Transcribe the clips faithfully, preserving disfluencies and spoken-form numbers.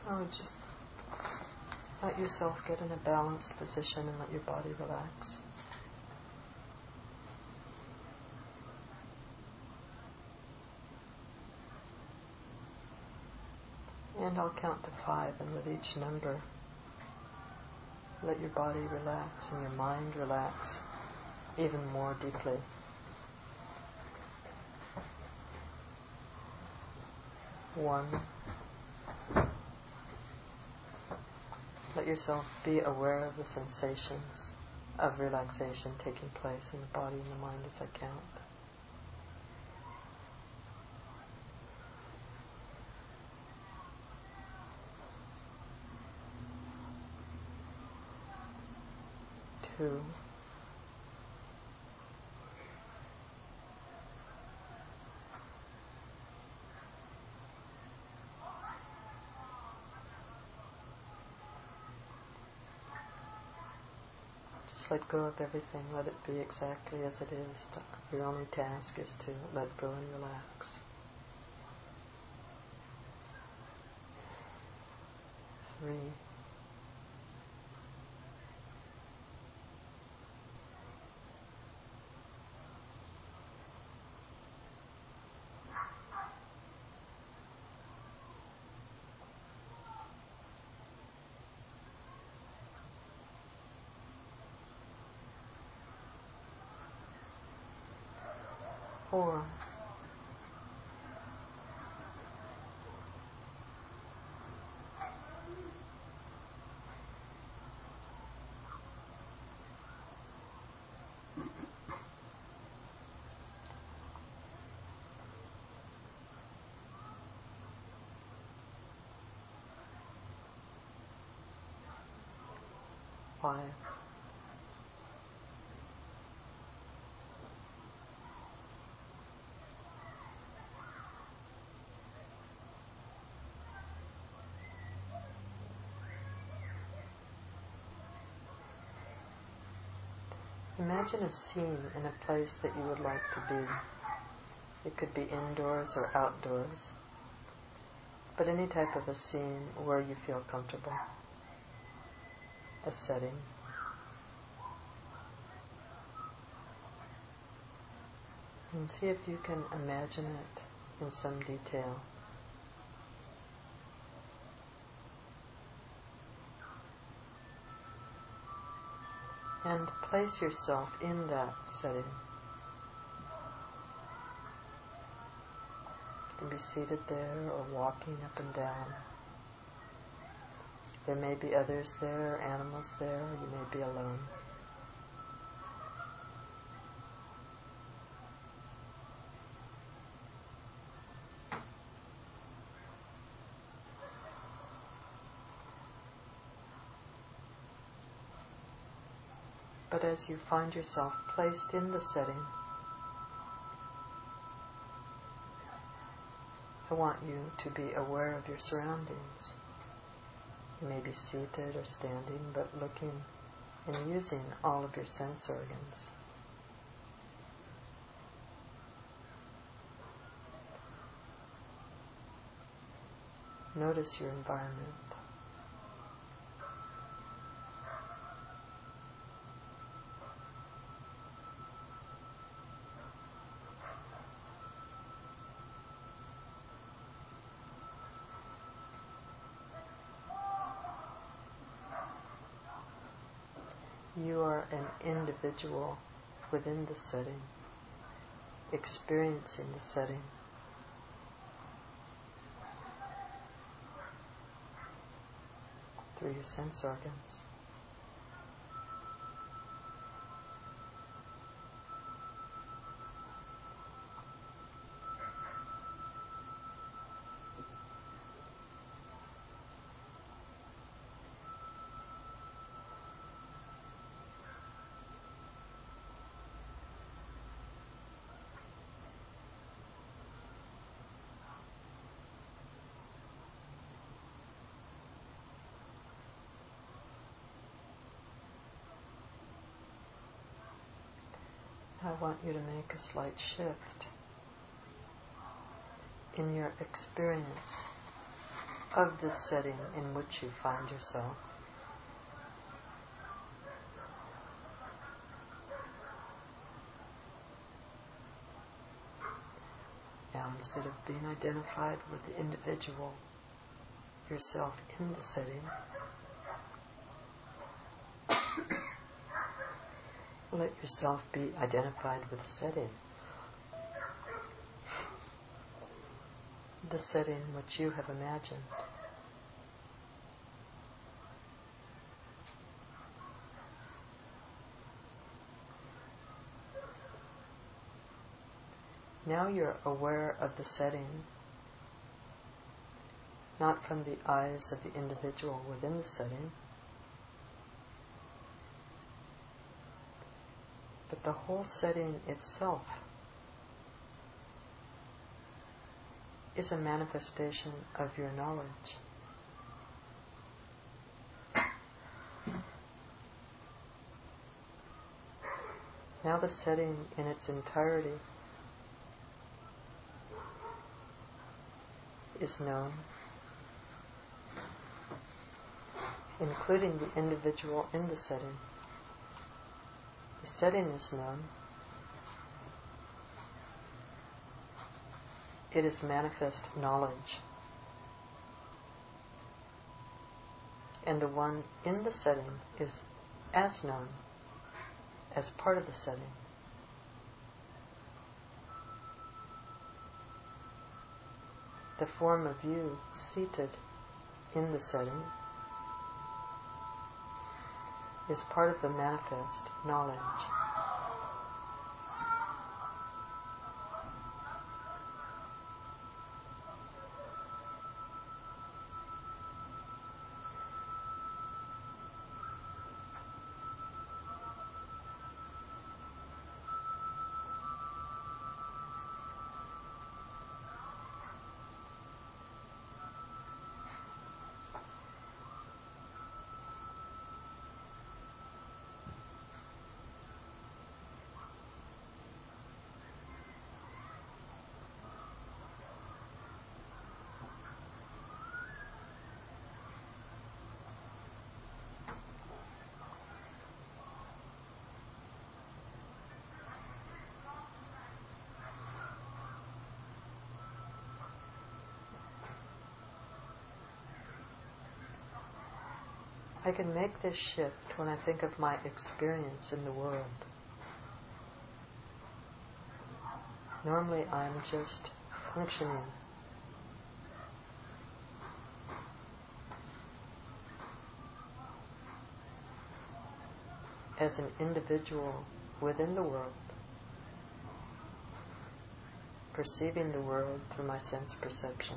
Oh, just let yourself get in a balanced position and let your body relax. And I'll count to five, and with each number, let your body relax and your mind relax even more deeply. One. Let yourself be aware of the sensations of relaxation taking place in the body and the mind as I count. Two. Just let go of everything. Let it be exactly as it is. Your only task is to let go and relax. Three. Four. Five. Imagine a scene in a place that you would like to be. It could be indoors or outdoors, but any type of a scene where you feel comfortable. A setting. And see if you can imagine it in some detail. And place yourself in that setting. You can be seated there or walking up and down. There may be others there, animals there, you may be alone. But as you find yourself placed in the setting, I want you to be aware of your surroundings. You may be seated or standing, but looking and using all of your sense organs. Notice your environment. You are an individual within the setting, experiencing the setting. Through your sense organs. I want you to make a slight shift in your experience of the setting in which you find yourself. Now, instead of being identified with the individual, yourself in the setting, let yourself be identified with the setting. The setting which you have imagined. Now you're aware of the setting, not from the eyes of the individual within the setting, but the whole setting itself is a manifestation of your knowledge. Now the setting in its entirety is known, including the individual in the setting. The setting is known. It is manifest knowledge. And the one in the setting is as known, as part of the setting. The form of you seated in the setting is part of the manifest knowledge. I can make this shift when I think of my experience in the world. Normally I'm just functioning as an individual within the world, perceiving the world through my sense perception.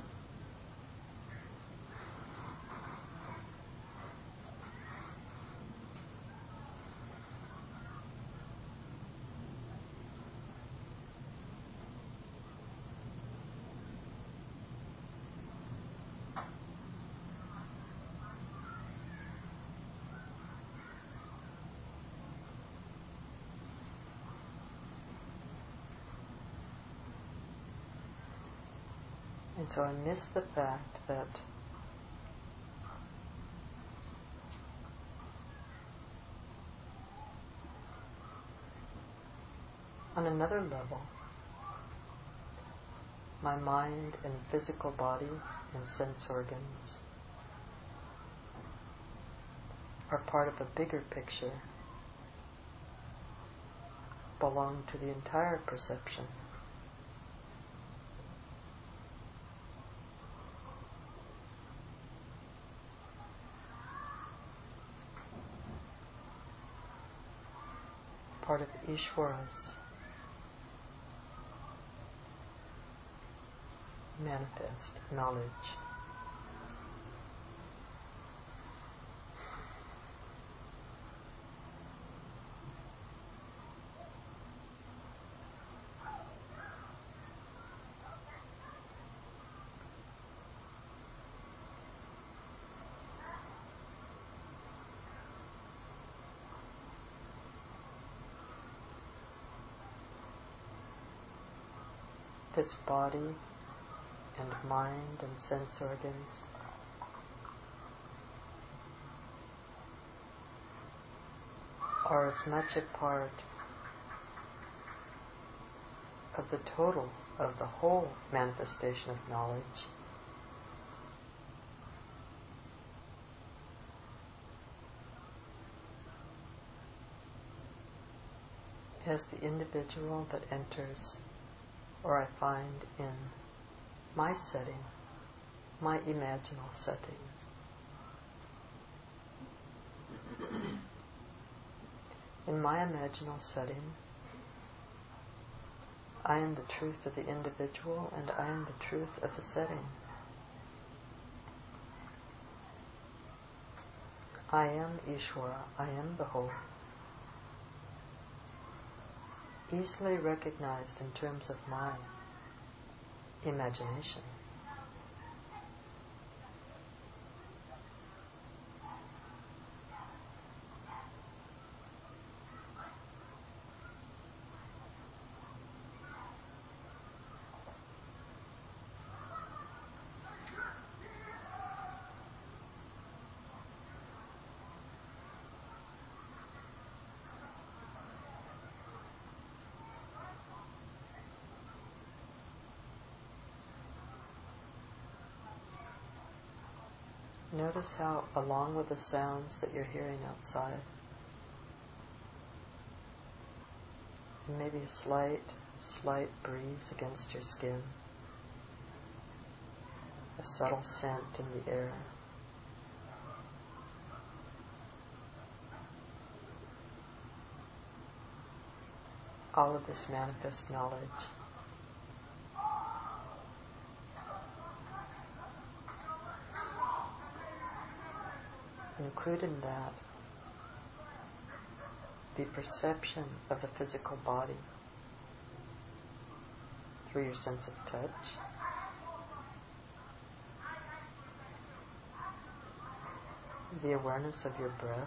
And so I miss the fact that on another level, my mind and physical body and sense organs are part of a bigger picture, belong to the entire perception. Part of Ishvara's manifest knowledge. This body and mind and sense organs are as much a part of the total, of the whole manifestation of knowledge as the individual that enters, or I find in my setting, my imaginal setting. In my imaginal setting, I am the truth of the individual and I am the truth of the setting. I am Ishvara, I am the whole. Easily recognized in terms of my imagination. Notice how, along with the sounds that you're hearing outside, and maybe a slight, slight breeze against your skin, a subtle scent in the air, all of this manifest knowledge. Include in that the perception of the physical body through your sense of touch, the awareness of your breath,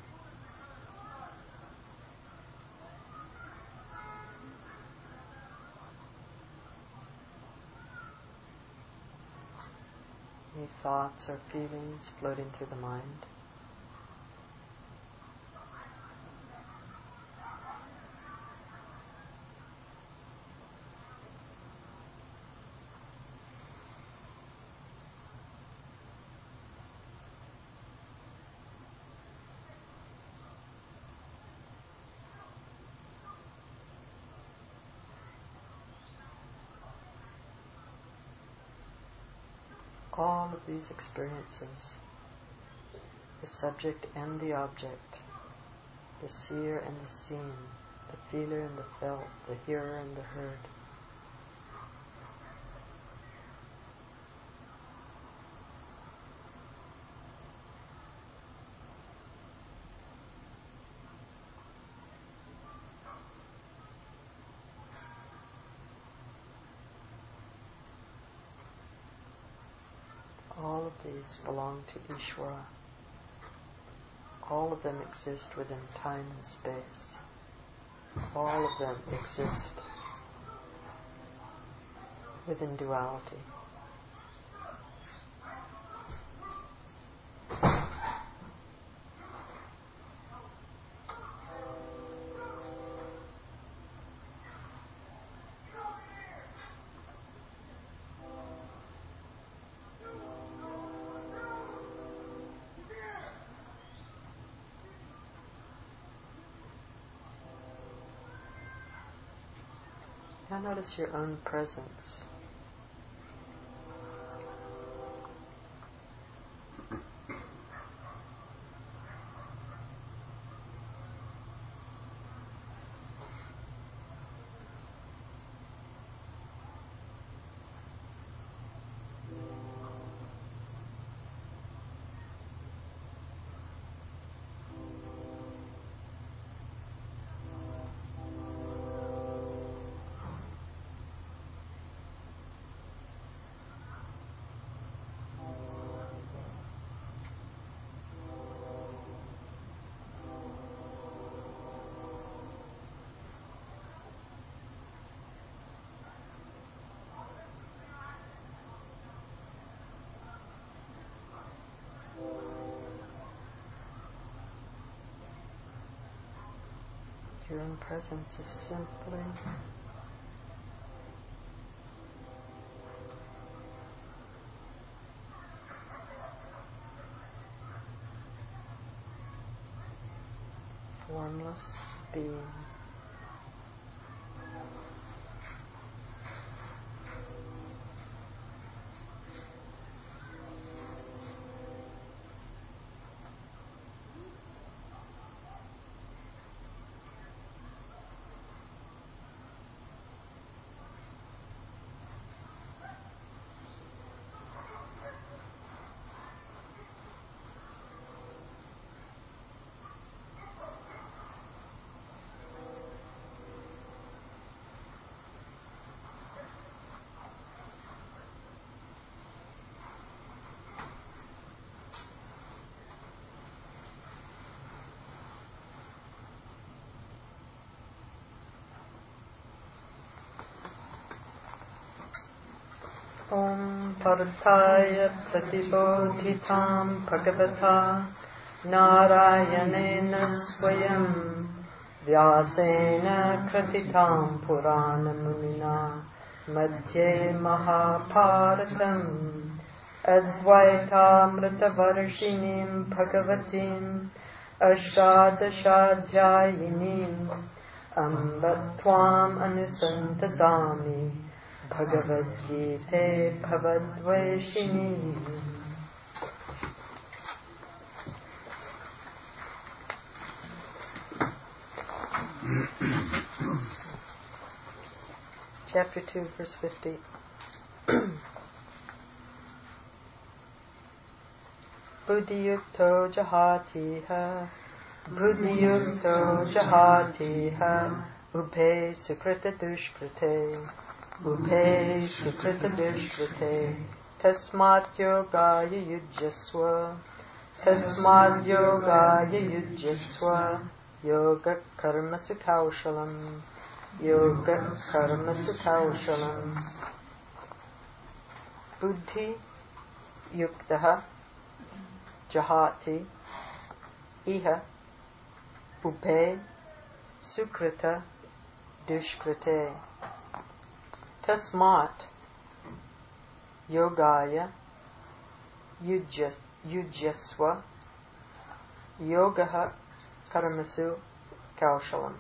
any thoughts or feelings floating through the mind. All of these experiences, the subject and the object, the seer and the seen, the feeler and the felt, the hearer and the heard, all of these belong to Ishvara. All of them exist within time and space. All of them exist within duality. Now notice your own presence. here in present, just simply formless being. Om Parthaya Pratibodhitam Bhagavata Narayanena Swayam Vyasena Kratitam Purana Munina Madhye Mahabharatam Advaita Varshinim Bhagavatim Ashtadashadhyayinim Amba Tvam Anusantadami Bhagavad Gita Bhavadvaishini. Chapter two, verse fifty. Buddhiyukto jahatiha Buddhiyukto jahatiha Ubhe sukrita dushkrite Ubhe sukrita dushkrite Tasmat yogaya yujyasva Tasmat yogaya yujyasva Yoga karma sukhaushalam Yoga karma sukhaushalam. Buddhi yuktaha jahati iha ubhe sukrita dushkrite tasmat yogaya yujyas, yujyasva yogaha karmasu kaushalam.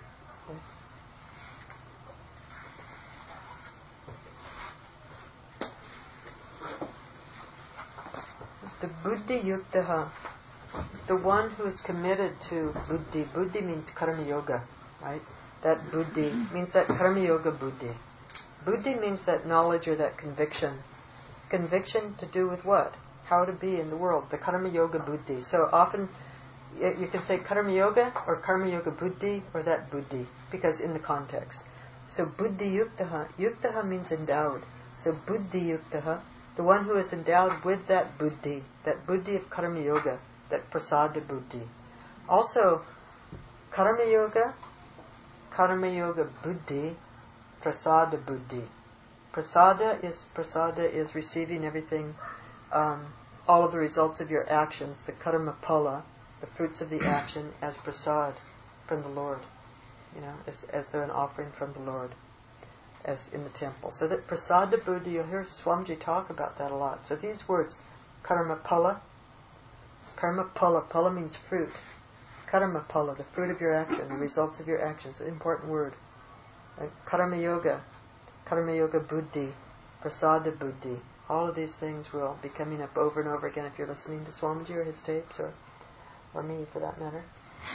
The buddhi yuktaha, the one who is committed to buddhi. Buddhi means karma yoga, right? That buddhi means that karma yoga buddhi. Buddhi means that knowledge or that conviction. Conviction to do with what? How to be in the world. The karma yoga buddhi. So often you can say karma yoga or karma yoga buddhi or that buddhi, because in the context. So buddhi yuktaha, yuktaha means endowed. So buddhi yuktaha, the one who is endowed with that buddhi, that buddhi of karma yoga, that prasada buddhi. Also, karma yoga, karma yoga buddhi, prasada buddhi. Prasada is prasada is receiving everything, um, all of the results of your actions, the karma phala, the fruits of the action, as prasad from the Lord. You know, as as they're an offering from the Lord, as in the temple. So that prasada buddhi, you'll hear Swamiji talk about that a lot. So these words, karma phala, karma phala, phala means fruit. Karma phala, the fruit of your action, the results of your actions, an important word. And karma yoga, karma yoga buddhi, prasada buddhi. All of these things will be coming up over and over again if you're listening to Swamiji or his tapes, or or me for that matter.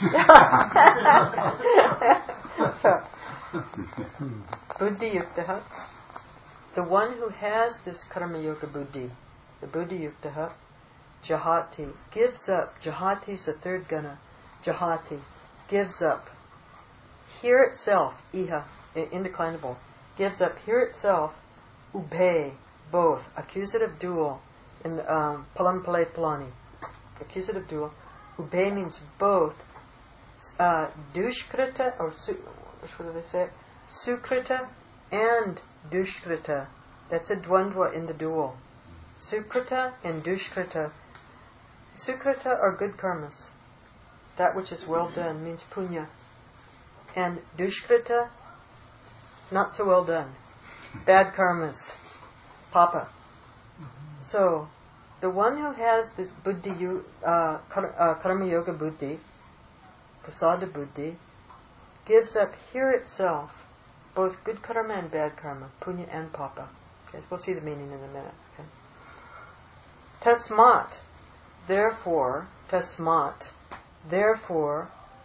So, buddhi yuktaha, the one who has this karma yoga buddhi, the buddhi yuktaha, jahati, gives up. Jahati is the third guna. Jahati, gives up. Here itself, iha, indeclinable, gives up here itself, ubhe, both, accusative dual, in um, palam pale palani, accusative dual. Ubhe means both, uh, dushkrita, or su, what do they say? Sukrita and dushkrita. That's a dvandva in the dual. Sukrita and dushkrita. Sukrita are good karmas. That which is well done means punya. And dushkrita, not so well done. Bad karmas, papa. So, the one who has this buddhi, uh, karma yoga buddhi, prasada buddhi, gives up here itself both good karma and bad karma, punya and papa. Okay, we'll see the meaning in a minute. Okay. Tasmat, therefore, tasmat, therefore,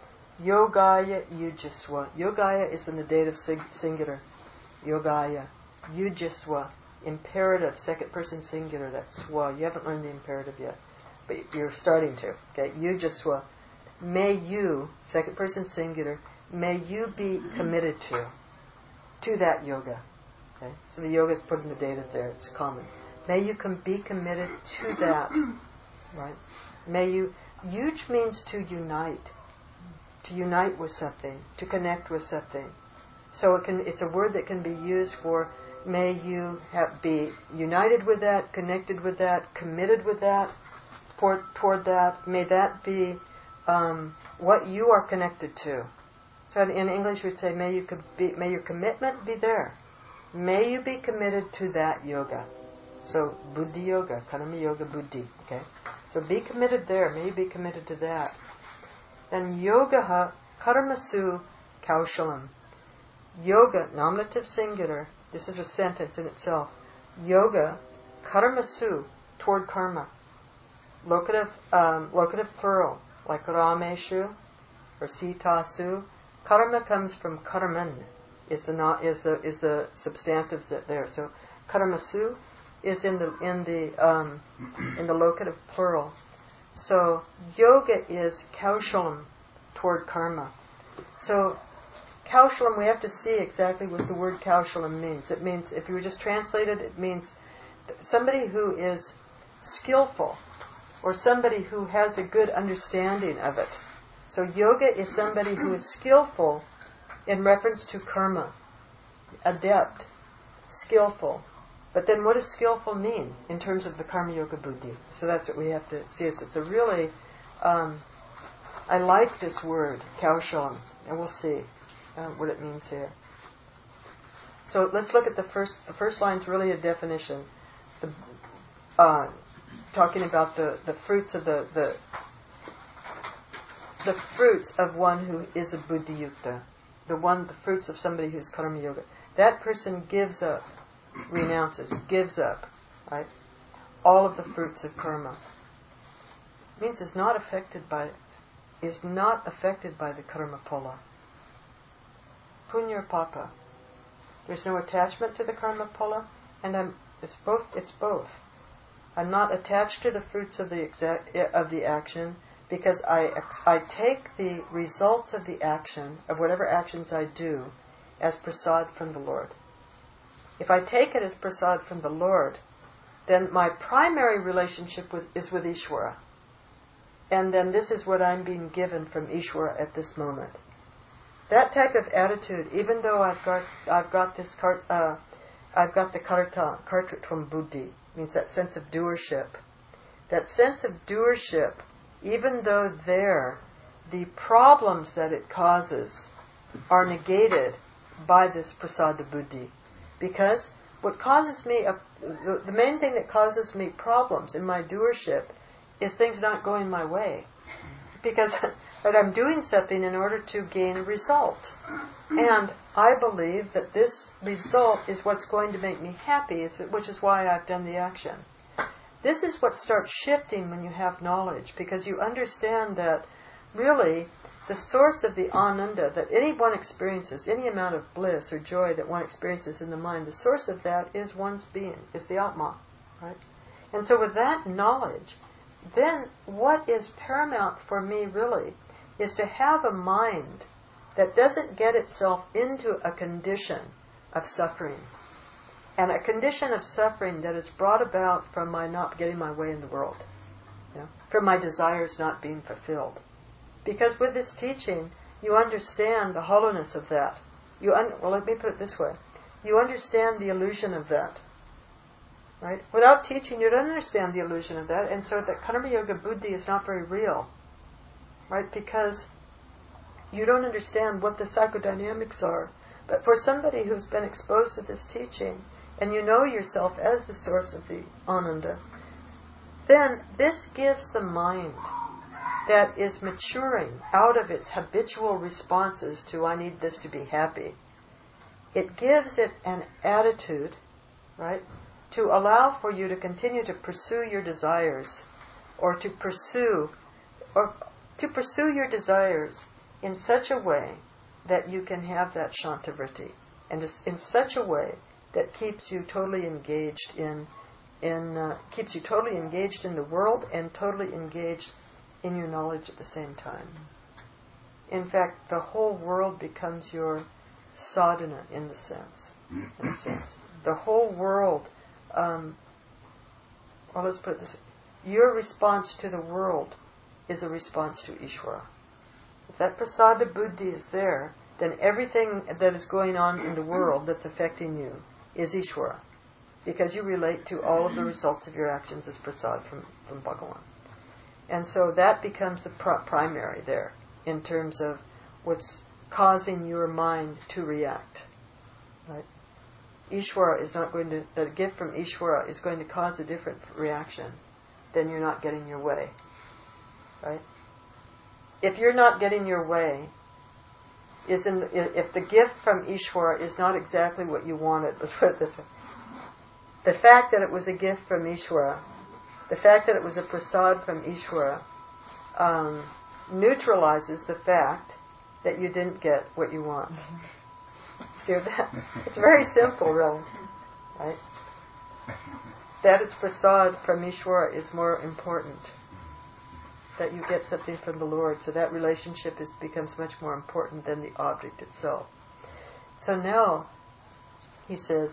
yogaya yujaswa. Yogaya is in the dative singular. Yogaya. Yujaswa. Imperative, second person singular. That's swa. You haven't learned the imperative yet, but you're starting to. Okay. Yujaswa. May you, second person singular, may you be committed to, to that yoga. Okay. So the yoga is put in the dative there. It's common. May you com- be committed to that. Right. May you. Yuj means to unite. To unite with something, to connect with something. So it can, it's a word that can be used for may you have, be united with that, connected with that, committed with that, for, toward that. May that be um, what you are connected to. So in English we'd say may you be, may your commitment be there. May you be committed to that yoga. So buddhi yoga, karma yoga buddhi. Okay. So be committed there. May you be committed to that. Then yogaha karmasu kaushalam. Yoga, nominative singular, this is a sentence in itself. Yoga, karmasu, toward karma. Locative, um, locative plural, like rameshu or sitasu. Karma comes from karman, is the not is the is the substantive that there. So karmasu is in the in the um, in the locative plural. So yoga is kaushalam, toward karma. So kaushalam, we have to see exactly what the word kaushalam means. It means, if you were just translated, it means somebody who is skillful, or somebody who has a good understanding of it. So yoga is somebody who is skillful in reference to karma, adept, skillful. But then what does skillful mean in terms of the karma yoga buddhi? So that's what we have to see. It's a really, um, I like this word, kaushalam, and we'll see uh, what it means here. So let's look at the first, the first line is really a definition. The, uh, talking about the, the fruits of the, the, the fruits of one who is a buddhi yukta. The one, the fruits of somebody who's karma yoga. That person gives up, renounces, gives up, right, all of the fruits of karma. It means is not affected by, is not affected by the karma phala. Punya or papa. There's no attachment to the karma phala, and I'm, it's both. It's both. I'm not attached to the fruits of the exact of the action because I I take the results of the action of whatever actions I do as prasad from the Lord. If I take it as prasad from the Lord, then my primary relationship with, is with Ishvara. And then this is what I'm being given from Ishvara at this moment. That type of attitude, even though I've got I've got this kart, uh, I've got the karta kartritvam buddhi, means that sense of doership. That sense of doership, even though there, the problems that it causes are negated by this prasada buddhi. Because what causes me, a, the, the main thing that causes me problems in my doership is things not going my way. Because that I'm doing something in order to gain a result. And I believe that this result is what's going to make me happy, which is why I've done the action. This is what starts shifting when you have knowledge, because you understand that really the source of the ananda that anyone experiences, any amount of bliss or joy that one experiences in the mind, the source of that is one's being, is the Atma, right? And so with that knowledge, then what is paramount for me really is to have a mind that doesn't get itself into a condition of suffering. And a condition of suffering that is brought about from my not getting my way in the world, you know, from my desires not being fulfilled. Because with this teaching, you understand the hollowness of that. You un- well, let me put it this way. You understand the illusion of that. Right? Without teaching, you don't understand the illusion of that. And so that karma yoga buddhi is not very real. Right? Because You don't understand what the psychodynamics are. But for somebody who's been exposed to this teaching, and you know yourself as the source of the Ananda, then this gives the mind that is maturing out of its habitual responses to I need this to be happy. It gives it an attitude, right, to allow for you to continue to pursue your desires, or to pursue, or to pursue your desires in such a way that you can have that Shantivritti, and in such a way that keeps you totally engaged in, in uh, keeps you totally engaged in the world and totally engaged in your knowledge at the same time. In fact, the whole world becomes your sadhana in the sense, in a sense. The whole world, um, well, let's put it this way. Your response to the world is a response to Ishvara. If that prasada buddhi is there, then everything that is going on in the world that's affecting you is Ishvara, because you relate to all of the results of your actions as prasad from, from Bhagavan. And so that becomes the pr- primary there, in terms of what's causing your mind to react. Right? Ishvara is not going to, a gift from Ishvara is going to cause a different reaction, then you're not getting your way. Right? If you're not getting your way, is in the, if the gift from Ishvara is not exactly what you wanted, let's put it this way. The fact that it was a gift from Ishvara, the fact that it was a prasad from Ishvara, um, neutralizes the fact that you didn't get what you want. See that? It's very simple, really. Right? That it's prasad from Ishvara is more important. That you get something from the Lord. So that relationship is, becomes much more important than the object itself. So now, he says,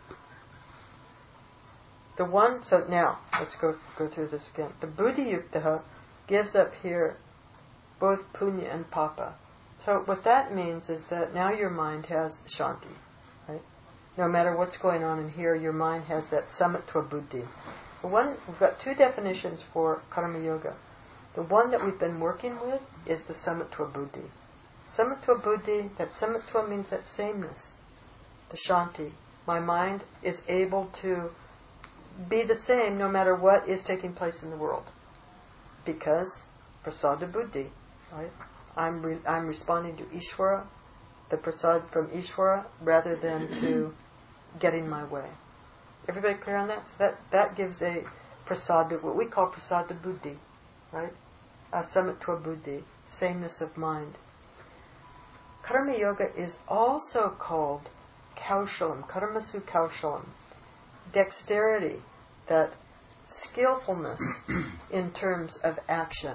the one, so now, let's go go through this again. The buddhi-yuktaha gives up here both punya and papa. So what that means is that now your mind has shanti, right? No matter what's going on in here, your mind has that samatva buddhi. The one, we've got two definitions for karma yoga. The one that we've been working with is the samatva buddhi. Samatva buddhi, that samatva means that sameness, the shanti. My mind is able to be the same no matter what is taking place in the world. Because prasada buddhi, right? I'm re- I'm responding to Ishvara, the prasad from Ishvara, rather than to getting my way. Everybody clear on that? So that, that gives a prasada, what we call prasada buddhi, right? Uh, samatva buddhi, sameness of mind. Karma yoga is also called kaushalam, karmasu kaushalam, dexterity, that skillfulness in terms of action.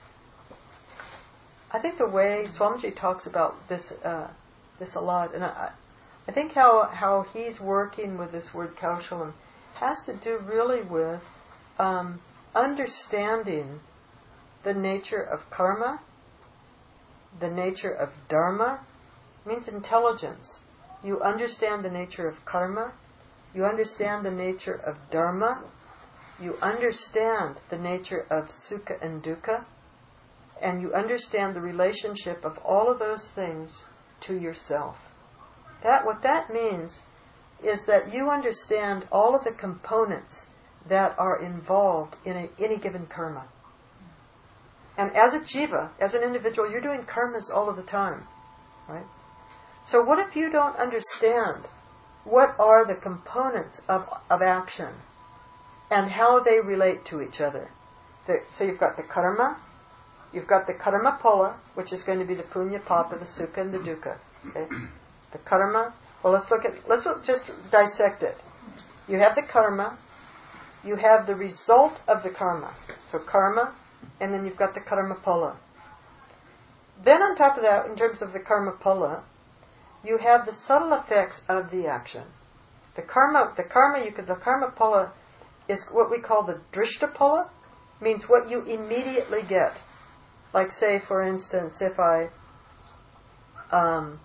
I think the way Swamiji talks about this uh, this a lot, and I, I think how, how he's working with this word kaushalam has to do really with um, understanding the nature of karma, the nature of dharma. It means intelligence. You understand the nature of karma, you understand the nature of dharma, you understand the nature of sukha and dukkha, and you understand the relationship of all of those things to yourself. That what that means is that you understand all of the components that are involved in a, any given karma. And as a jiva, as an individual, you're doing karmas all of the time, right? So what if you don't understand what are the components of, of action and how they relate to each other? The, so you've got the karma, you've got the karma pala, which is going to be the punya, papa, the sukha, and the dukkha. Okay? The karma. Well, let's look at. Let's look, just dissect it. You have the karma. You have the result of the karma. So karma, and then you've got the karma pala. Then on top of that, in terms of the karma pala, you have the subtle effects of the action. The karma, the karma, you could, the karma pala is what we call the drishta pala, means what you immediately get. Like, say, for instance, if I, um,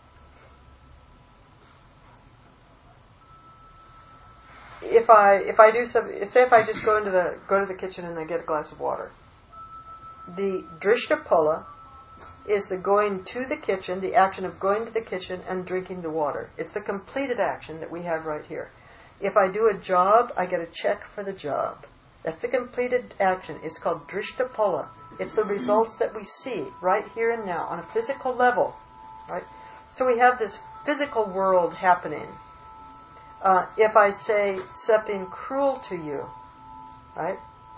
if I if I do some, say, if I just go into the go to the kitchen and I get a glass of water, the drishta pala is the going to the kitchen, the action of going to the kitchen and drinking the water. It's the completed action that we have right here. If I do a job, I get a check for the job. That's the completed action. It's called Drishtapala. It's the results that we see right here and now on a physical level. Right? So we have this physical world happening. Uh, if I say something cruel to you, right?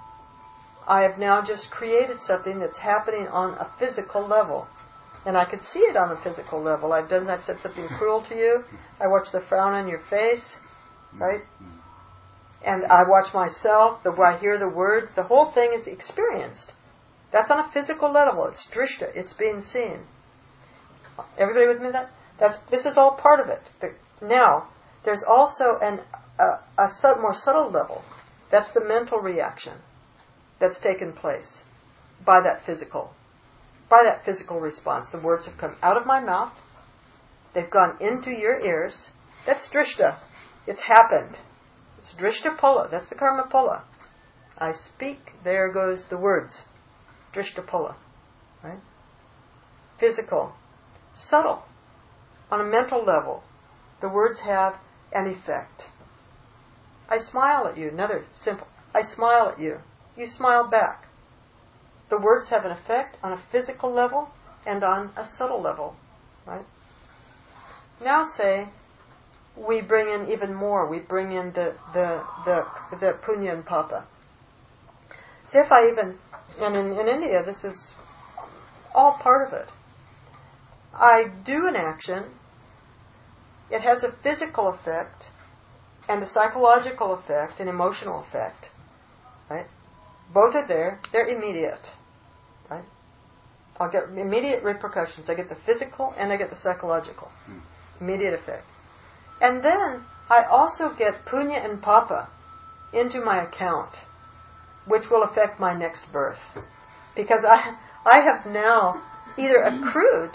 I have now just created something that's happening on a physical level. And I could see it on a physical level. I've done I've said something cruel to you. I watch the frown on your face, right? And I watch myself, the I hear the words. The whole thing is experienced. That's on a physical level. It's drishta. It's being seen. Everybody with me? That that's this is all part of it. But now there's also an a, a sub, more subtle level. That's the mental reaction that's taken place by that physical, by that physical response. The words have come out of my mouth. They've gone into your ears. That's drishta. It's happened. It's drishtapala. That's the karma pala. I speak. There goes the words. Drishtapala. Right? Physical. Subtle. On a mental level, the words have an effect. I smile at you. Another simple. I smile at you. You smile back. The words have an effect on a physical level and on a subtle level. Right? Now say we bring in even more. We bring in the the the, the punya and papa. So if I even, and in, in India this is all part of it. I do an action. It has a physical effect and a psychological effect, an emotional effect. Right? Both are there. They're immediate. Right? I'll get immediate repercussions. I get the physical and I get the psychological. Immediate effect. And then I also get punya and papa into my account, which will affect my next birth. Because I I have now either accrued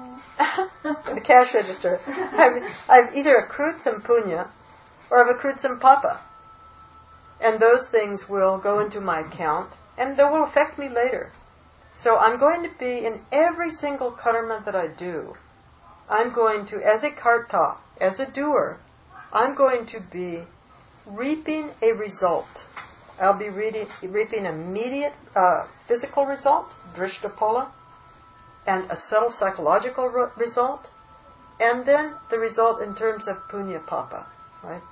the cash register. I've, I've either accrued some punya or I've accrued some papa. And those things will go into my account and they will affect me later. So I'm going to be in every single karma that I do. I'm going to, as a karta, as a doer, I'm going to be reaping a result. I'll be reading, reaping immediate uh, physical result, drishtapala, and a subtle psychological re- result, and then the result in terms of punya papa, right?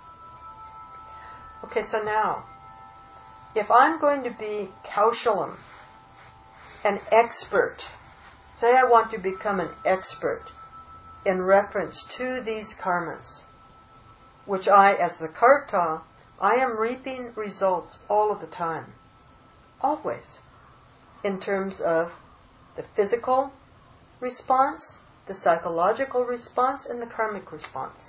Okay, so now, if I'm going to be kaushalam, an expert, say I want to become an expert in reference to these karmas, which I, as the karta, I am reaping results all of the time, always, in terms of the physical response, the psychological response, and the karmic response.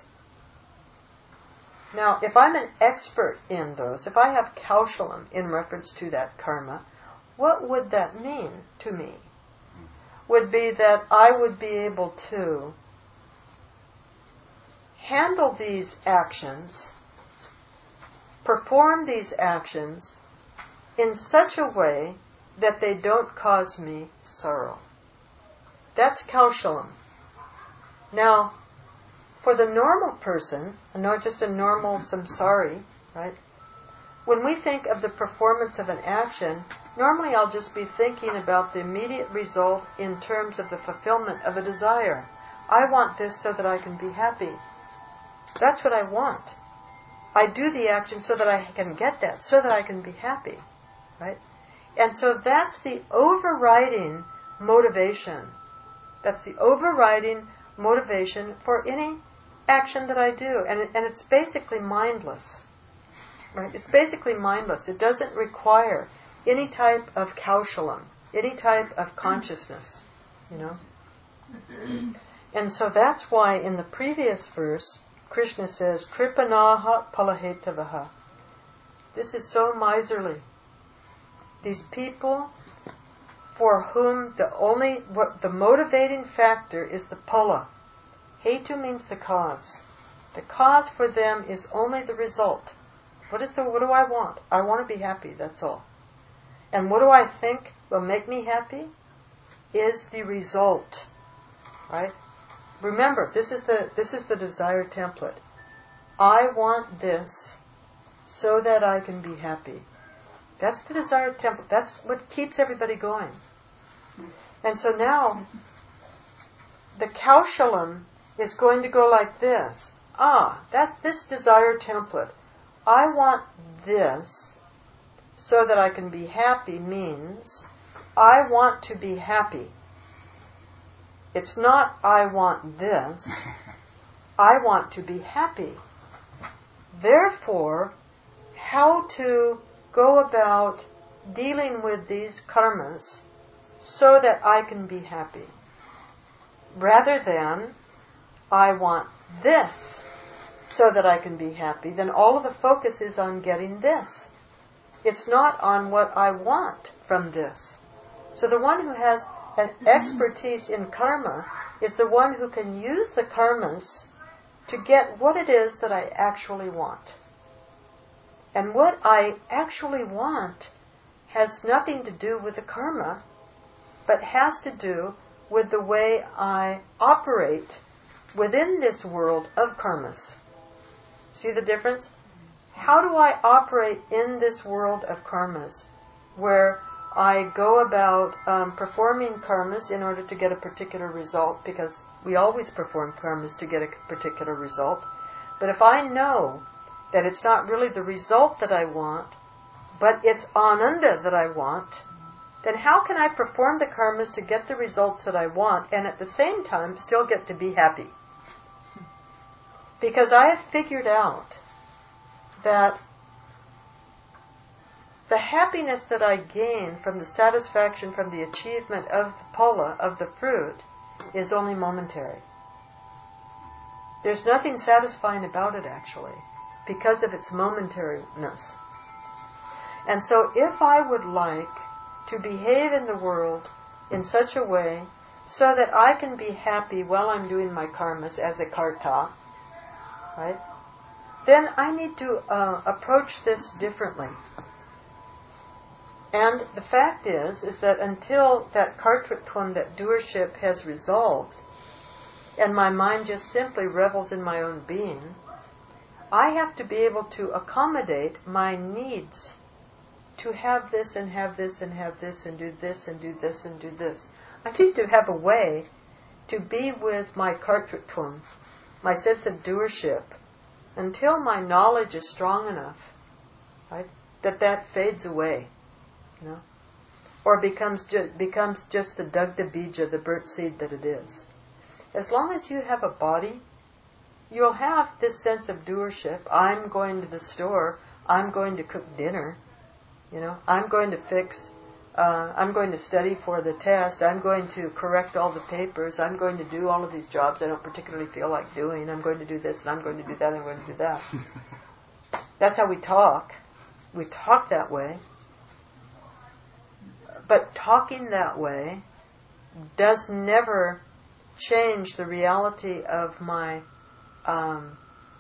Now, if I'm an expert in those, if I have kaushalam in reference to that karma, what would that mean to me? Would be that I would be able to handle these actions, perform these actions in such a way that they don't cause me sorrow. That's kaushalam. Now, for the normal person, and not just a normal samsari, right? When we think of the performance of an action, normally I'll just be thinking about the immediate result in terms of the fulfillment of a desire. I want this so that I can be happy. That's what I want. I do the action so that I can get that, so that I can be happy, right? And so that's the overriding motivation. That's the overriding motivation for any action that I do. And, it, and it's basically mindless. Right? It's basically mindless. It doesn't require any type of kaushalam, any type of consciousness, you know. And so that's why in the previous verse, Krishna says, Kripanaha palahetavaha. This is so miserly. These people for whom the only, what the motivating factor is the pala. Hetu means the cause. The cause for them is only the result. What is the, what do I want? I want to be happy, that's all. And what do I think will make me happy? is the result. Right? Remember, this is the this is the desire template. I want this so that I can be happy. That's the desire template. That's what keeps everybody going. And so now, the Kaushalam is going to go like this. Ah, that this desire template. I want this so that I can be happy means I want to be happy. It's not I want this. I want to be happy. Therefore, how to go about dealing with these karmas so that I can be happy. Rather than, I want this so that I can be happy, then all of the focus is on getting this. It's not on what I want from this. So the one who has an expertise in karma is the one who can use the karmas to get what it is that I actually want. And what I actually want has nothing to do with the karma, but has to do with the way I operate within this world of karmas. See the difference? How do I operate in this world of karmas where I go about um, performing karmas in order to get a particular result, because we always perform karmas to get a particular result. But if I know that it's not really the result that I want, but it's ananda that I want, then how can I perform the karmas to get the results that I want and at the same time still get to be happy? Because I have figured out that the happiness that I gain from the satisfaction from the achievement of the phala, of the fruit, is only momentary. There's nothing satisfying about it actually, because of its momentariness. And so if I would like to behave in the world in such a way so that I can be happy while I'm doing my karmas as a karta, right, then I need to uh, approach this differently. And the fact is, is that until that kartritvam, that doership, has resolved, and my mind just simply revels in my own being, I have to be able to accommodate my needs to have this and have this and have this and do this and do this and do this. I need to have a way to be with my kartritvam, my sense of doership, until my knowledge is strong enough, right, that that fades away. You know, or becomes ju- becomes just the dagda bija, the burnt seed that it is. As long as you have a body, you'll have this sense of doership. I'm going to the store. I'm going to cook dinner. You know, I'm going to fix. Uh, I'm going to study for the test. I'm going to correct all the papers. I'm going to do all of these jobs I don't particularly feel like doing. I'm going to do this and I'm going to do that. I'm going to do that. That's how we talk. We talk that way. But talking that way does never change the reality of my, um,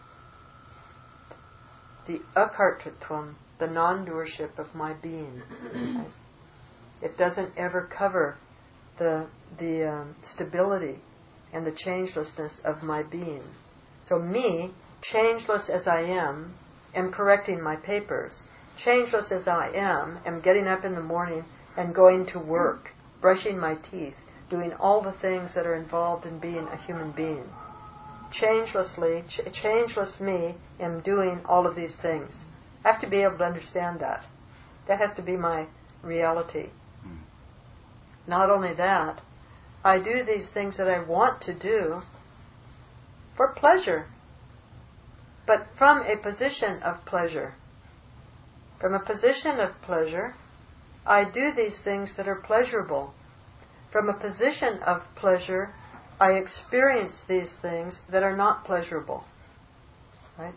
the akartritvam, the non-doership of my being. Right? It doesn't ever cover the the um, stability and the changelessness of my being. So me, changeless as I am, am correcting my papers. Changeless as I am, am getting up in the morning and going to work, brushing my teeth, doing all the things that are involved in being a human being. Changelessly, ch- changeless me, am doing all of these things. I have to be able to understand that. That has to be my reality. Mm. Not only that, I do these things that I want to do for pleasure, but from a position of pleasure. From a position of pleasure, I do these things that are pleasurable. From a position of pleasure, I experience these things that are not pleasurable. Right?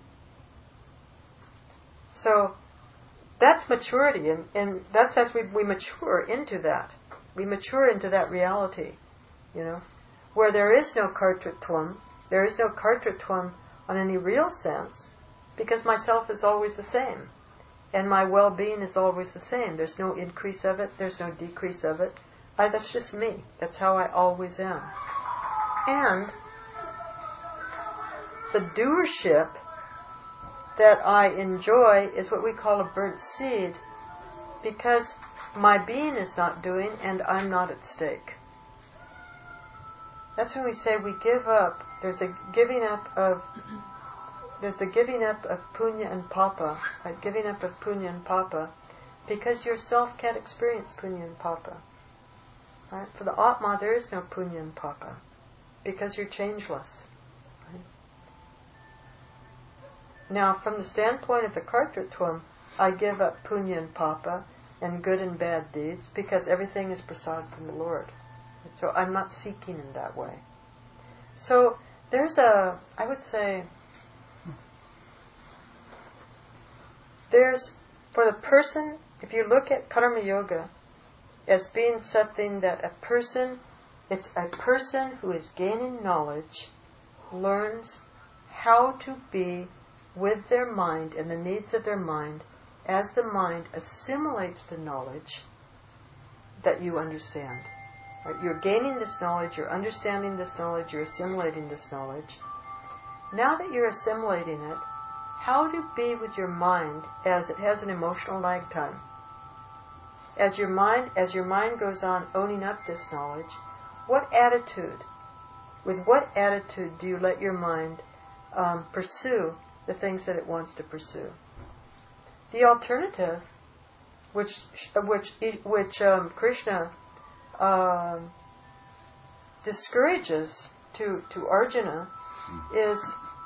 So that's maturity, and, and that's as we, we mature into that. We mature into that reality, you know, where there is no kartritvam, there is no kartritvam on any real sense, because myself is always the same. And my well-being is always the same. There's no increase of it. There's no decrease of it. I, that's just me. That's how I always am. And the doership that I enjoy is what we call a burnt seed, because my being is not doing and I'm not at stake. That's when we say we give up. There's a giving up of there's the giving up of punya and papa, right? Giving up of punya and papa, because yourself can't experience punya and papa. Right? For the Atma, there is no punya and papa, because you're changeless. Right? Now, from the standpoint of the Kartritvam, I give up punya and papa and good and bad deeds because everything is prasad from the Lord. So I'm not seeking in that way. So there's a, I would say, there's, for the person, if you look at Karma Yoga as being something that a person, it's a person who is gaining knowledge, learns how to be with their mind and the needs of their mind as the mind assimilates the knowledge that you understand. Right? You're gaining this knowledge, you're understanding this knowledge, you're assimilating this knowledge. Now that you're assimilating it, how to be with your mind as it has an emotional lag time. As your mind, as your mind goes on owning up this knowledge, what attitude, with what attitude do you let your mind um, pursue the things that it wants to pursue? The alternative, which which which um, Krishna um, discourages to to Arjuna, is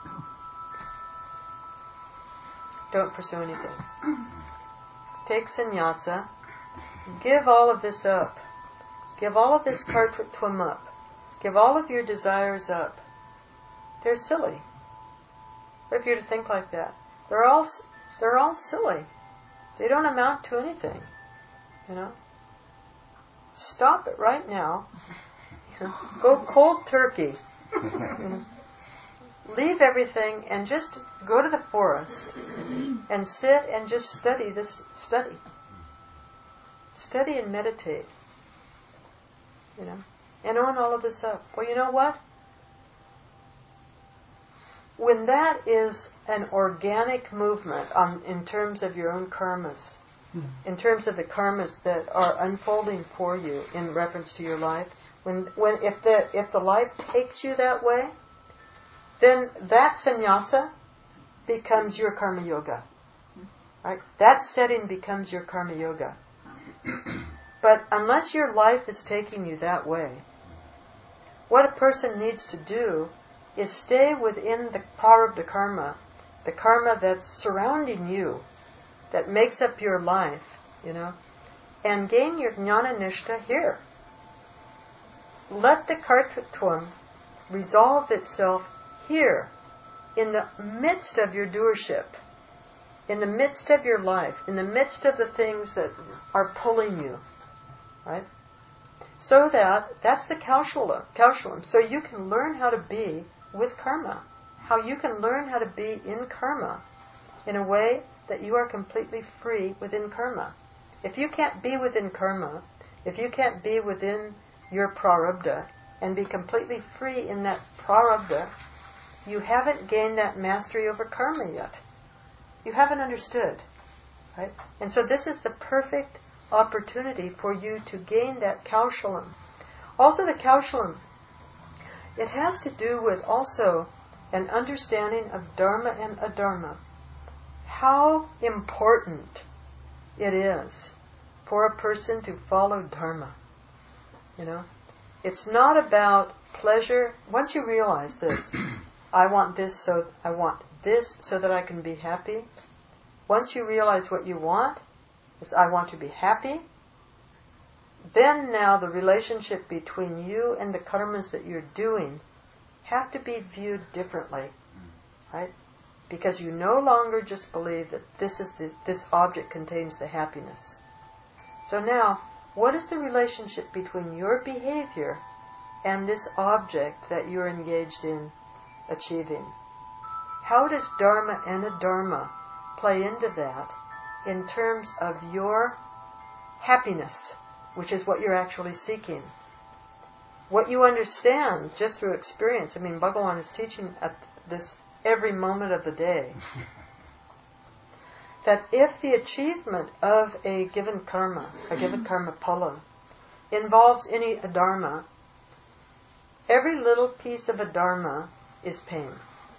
don't pursue anything. Take sannyasa. Give all of this up. Give all of this kartritvam up. Give all of your desires up. They're silly. If you're to think like that, they're all they're all silly. They don't amount to anything. You know. Stop it right now. Go cold turkey. Leave everything and just go to the forest and sit and just study this study. Study and meditate. You know, and own all of this up. Well, you know what? When that is an organic movement on, in terms of your own karmas, mm. in terms of the karmas that are unfolding for you in reference to your life, when when if the if the life takes you that way, then that sannyasa becomes your karma yoga. Right? That setting becomes your karma yoga. But unless your life is taking you that way, what a person needs to do is stay within the prarabdha karma, the karma that's surrounding you, that makes up your life, you know, and gain your jnana nishta here. Let the kartritvam resolve itself here, in the midst of your doership, in the midst of your life, in the midst of the things that are pulling you, right? So that, that's the kaushalam, kaushalam. So you can learn how to be with karma, how you can learn how to be in karma in a way that you are completely free within karma. If you can't be within karma, if you can't be within your prarabdha and be completely free in that prarabdha, you haven't gained that mastery over karma yet. You haven't understood, right? And so this is the perfect opportunity for you to gain that kaushalam. Also the kaushalam, it has to do with also an understanding of dharma and adharma. How important it is for a person to follow dharma. You know, it's not about pleasure. Once you realize this, I want this so I want this so that I can be happy. Once you realize what you want is I want to be happy, then now the relationship between you and the karmas that you're doing have to be viewed differently, right? Because you no longer just believe that this is the, this object contains the happiness. So now, what is the relationship between your behavior and this object that you're engaged in achieving? How does dharma and adharma play into that in terms of your happiness which is what you're actually seeking. What you understand just through experience. I mean, Bhagavan is teaching at this every moment of the day. That if the achievement of a given karma, a given karma phala, involves any adharma, every little piece of adharma is pain.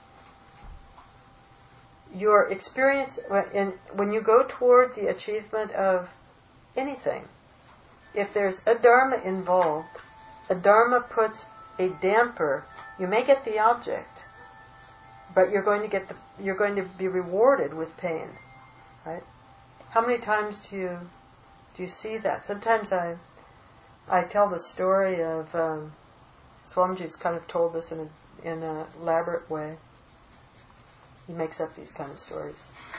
Your experience, when you go toward the achievement of anything, if there's adharma involved, adharma puts a damper. You may get the object, but you're going to get the, you're going to be rewarded with pain, right? How many times do you do you see that? Sometimes I I tell the story of um, Swamiji's kind of told this in a in an elaborate way. He makes up these kind of stories.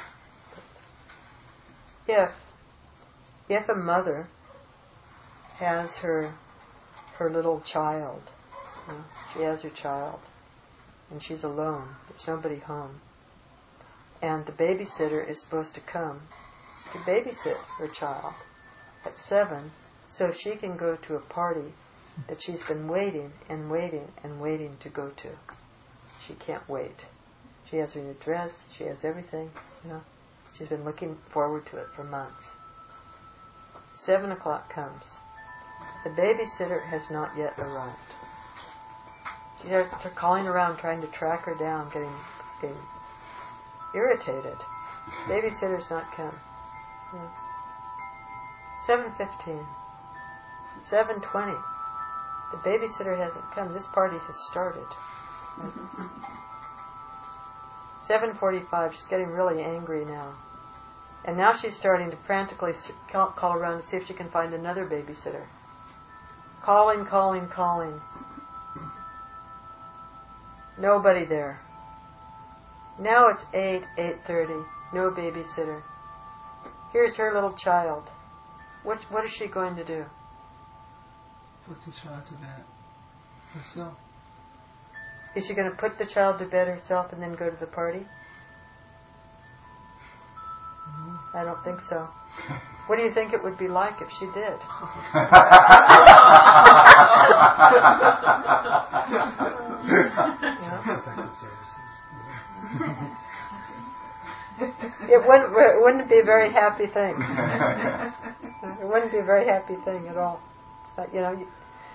If if a mother has her her little child, you know, she has her child, and she's alone, there's nobody home, and the babysitter is supposed to come to babysit her child at seven, so she can go to a party that she's been waiting and waiting and waiting to go to. She can't wait. She has her new dress, she has everything, you know. She's been looking forward to it for months. Seven o'clock comes. The babysitter has not yet arrived. She starts calling around, trying to track her down, getting, getting irritated. Babysitter's not come. Yeah. Seven fifteen. Seven twenty. The babysitter hasn't come. This party has started. Seven forty-five. She's getting really angry now, and now she's starting to frantically call, call around to see if she can find another babysitter. Calling, calling, calling. Nobody there. Now it's eight, eight thirty. No babysitter. Here's her little child. What what is she going to do? Put the child to bed herself. Is she going to put the child to bed herself and then go to the party? Mm-hmm. I don't think so. What do you think it would be like if she did? It wouldn't, it wouldn't be a very happy thing. It wouldn't be a very happy thing at all. It's not, you know. You,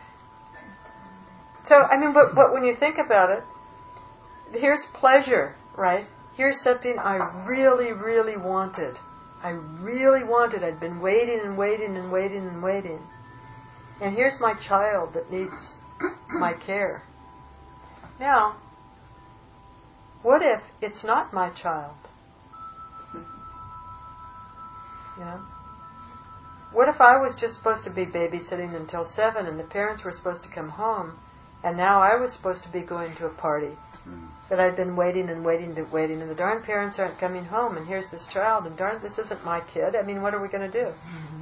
so, I mean, but, but when you think about it, here's pleasure, right? Here's something I really, really wanted. I really wanted. I'd been waiting and waiting and waiting and waiting. And here's my child that needs my care. Now, what if it's not my child? You know? What if I was just supposed to be babysitting until seven and the parents were supposed to come home, and now I was supposed to be going to a party mm. that I'd been waiting and waiting and waiting, and the darn parents aren't coming home, and here's this child, and darn, this isn't my kid. I mean, what are we going to do?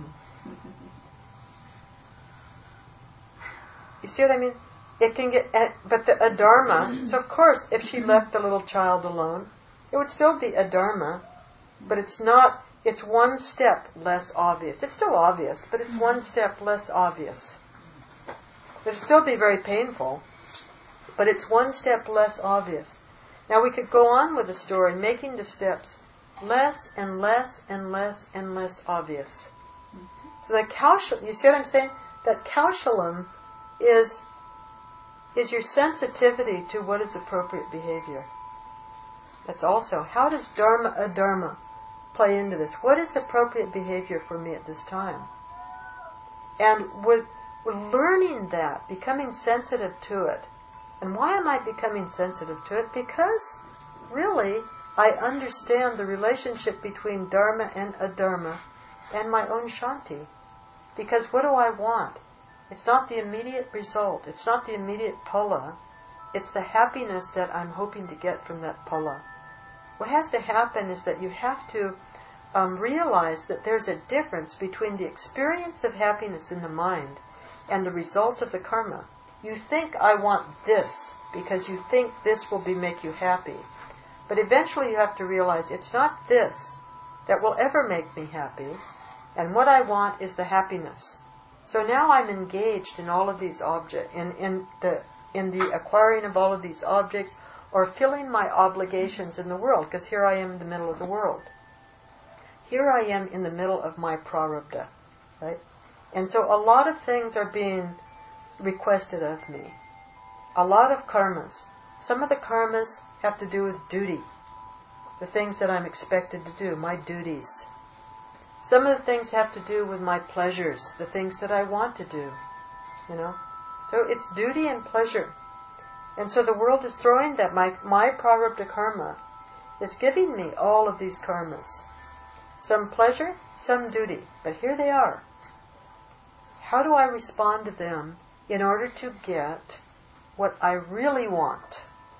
You see what I mean? It can get, but the adharma, so of course, if she left the little child alone, it would still be adharma, but it's not, it's one step less obvious. It's still obvious, but it's one step less obvious. It'll still be very painful, but it's one step less obvious. Now we could go on with the story, making the steps less and less and less and less obvious. So that kaushalam, you see what I'm saying? That kaushalam is is your sensitivity to what is appropriate behavior. That's also, how does dharma adharma play into this? What is appropriate behavior for me at this time? And with, with learning that, becoming sensitive to it. And why am I becoming sensitive to it? Because really I understand the relationship between dharma and adharma and my own shanti. Because what do I want? It's not the immediate result. It's not the immediate phala. It's the happiness that I'm hoping to get from that phala. What has to happen is that you have to um, realize that there's a difference between the experience of happiness in the mind and the result of the karma. You think, I want this, because you think this will be make you happy. But eventually you have to realize it's not this that will ever make me happy. And what I want is the happiness. So now I'm engaged in all of these objects, in, in the in the acquiring of all of these objects, or filling my obligations in the world, because here I am in the middle of the world. Here I am in the middle of my prarabdha, right? And so a lot of things are being requested of me. A lot of karmas. Some of the karmas have to do with duty, the things that I'm expected to do, my duties. Some of the things have to do with my pleasures, the things that I want to do, you know. So it's duty and pleasure. And so the world is throwing that. My, my prarabdha karma is giving me all of these karmas. Some pleasure, some duty. But here they are. How do I respond to them in order to get what I really want?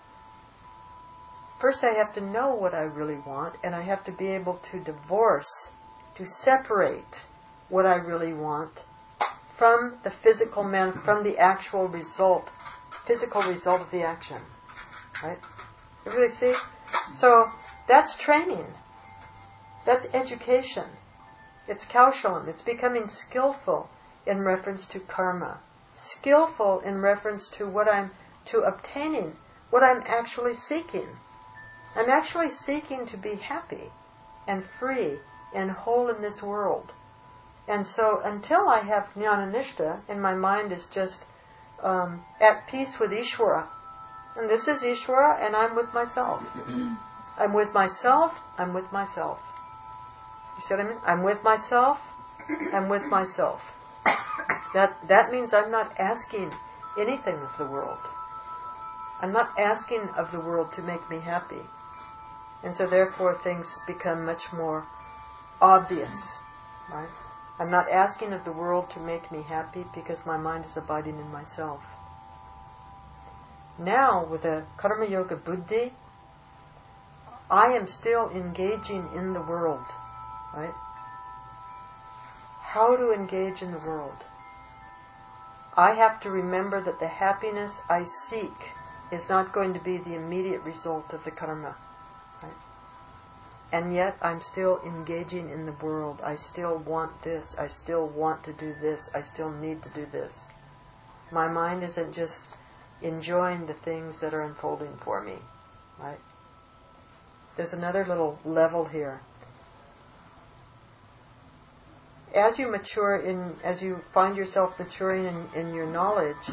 First I have to know what I really want, and I have to be able to divorce, to separate what I really want from the physical man, from the actual result, physical result of the action. Right? You really see? So that's training. That's education. It's kaushalam. It's becoming skillful in reference to karma. Skillful in reference to what I'm to obtaining, what I'm actually seeking. I'm actually seeking to be happy and free and whole in this world. And so until I have jnana-nishta, and my mind is just um, at peace with Ishvara, and this is Ishvara, and I'm with myself. I'm with myself, I'm with myself. You see what I mean? I'm with myself, I'm with myself. That that means I'm not asking anything of the world. I'm not asking of the world to make me happy. And so therefore things become much more obvious. Right? I'm not asking of the world to make me happy because my mind is abiding in myself. Now with a karma yoga buddhi, I am still engaging in the world. Right? How to engage in the world? I have to remember that the happiness I seek is not going to be the immediate result of the karma. Right? And yet I'm still engaging in the world. I still want this. I still want to do this. I still need to do this. My mind isn't just enjoying the things that are unfolding for me. Right? There's another little level here. As you mature in, as you find yourself maturing in, in your knowledge,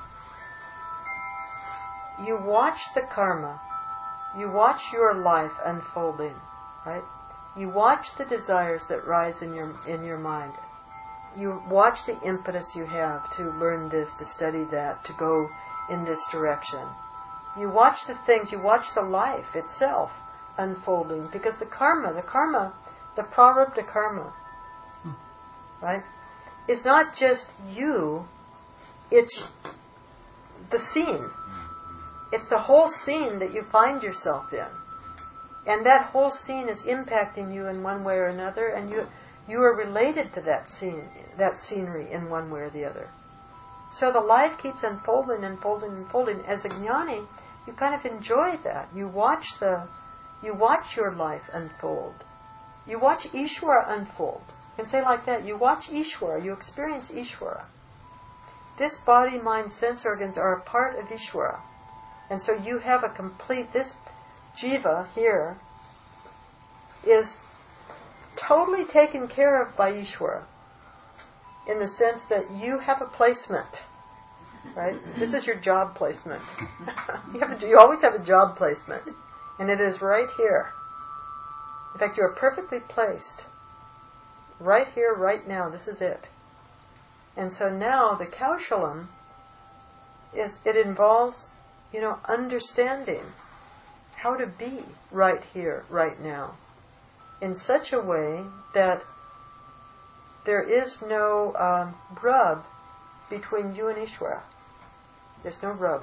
you watch the karma, you watch your life unfolding, right? You watch the desires that rise in your in your mind. You watch the impetus you have to learn this, to study that, to go in this direction. You watch the things, you watch the life itself unfolding, because the karma, the karma, the prarabdha karma, right? It's not just you, it's the scene. It's the whole scene that you find yourself in. And that whole scene is impacting you in one way or another, and you you are related to that scene, that scenery in one way or the other. So the life keeps unfolding, unfolding, unfolding. As a jnani, you kind of enjoy that. You watch the you watch your life unfold. You watch Ishvara unfold. You can say like that, you watch Ishvara, you experience Ishvara. This body, mind, sense organs are a part of Ishvara. And so you have a complete, this jiva here is totally taken care of by Ishvara, in the sense that you have a placement, right? This is your job placement. you, have a, you always have a job placement, and it is right here. In fact, you are perfectly placed. Right here, right now, this is it. And so now the kaushalam is, it involves, you know, understanding how to be right here, right now, in such a way that there is no um, rub between you and Ishvara. There's no rub.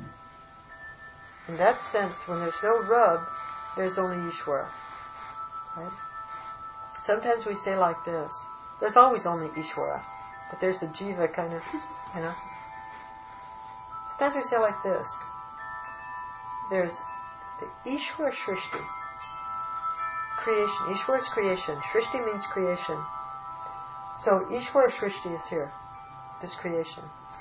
In that sense, when there's no rub, there's only Ishvara. Right? Sometimes we say like this, there's always only Ishvara, but there's the jiva kind of, you know. Sometimes we say like this, there's the Ishvara Shrishti, creation. Ishvara is creation. Shrishti means creation. So Ishvara Shrishti is here. this creation.